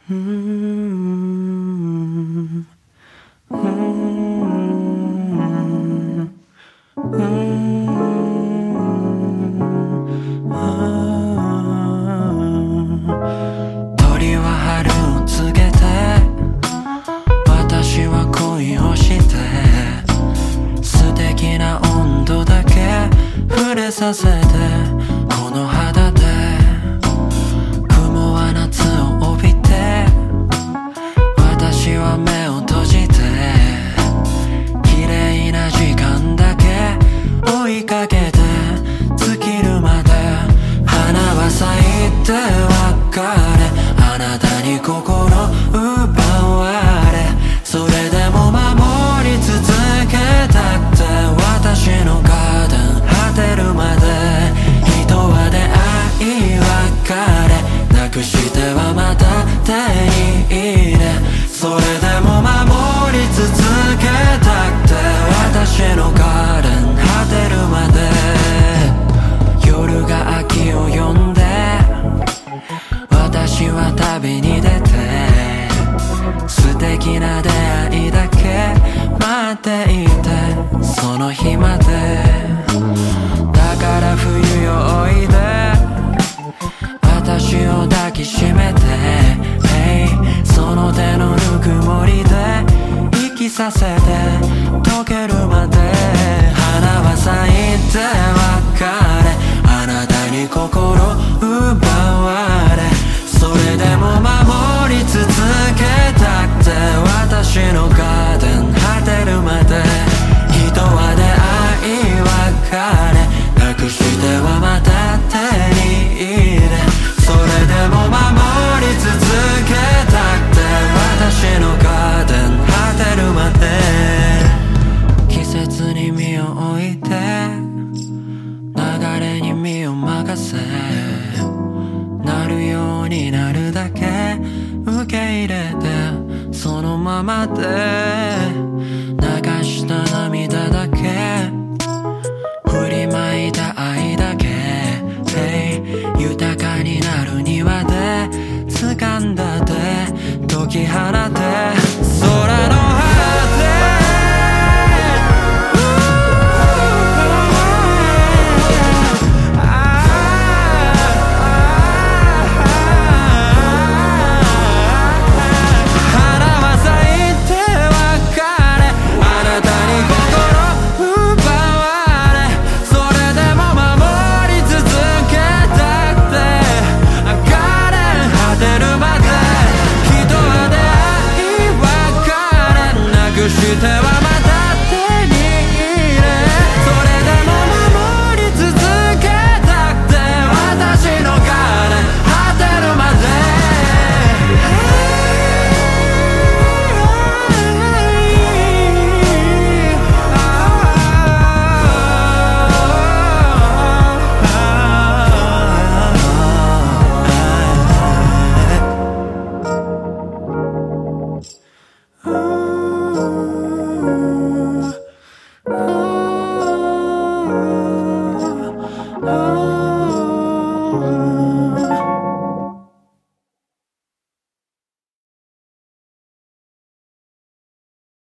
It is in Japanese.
鳥は春を告げて、私は恋をして、素敵な温度だけ触れさせて、この肌で雲は夏を帯びて、私は目を閉じて、綺麗な時間だけ追いかけて、尽きるまで花は咲いて別れ、あなたに心奪われ、それでも守り続けたくて、私のガーデン果てるまで、人は出会い別れ、なくしてはまた手に入れ、それでも守り続けたくて、私のガーデン果てるまで、夜が秋を呼んで、私は旅に出て、素敵な出会いだけ待っていて、その日まで。だから冬よおいで、私を抱きしめて、hey、その手のぬくもりで生きさせて、溶けるまで花は咲いて別れ、あなたに心奪われ、それでも守り続けたくて、私のガーデン果てるまで、人は出会い別れ、なくしてはまた手に入れ、それでも守り続けたくて、私のガーデン果てるまで、季節に身を置いて、流れに身を任せ、なるようになるだけ受け入れて、そのままで流した涙だけ、振りまいた愛だけ、hey、豊かになる庭で掴んだ手、解き放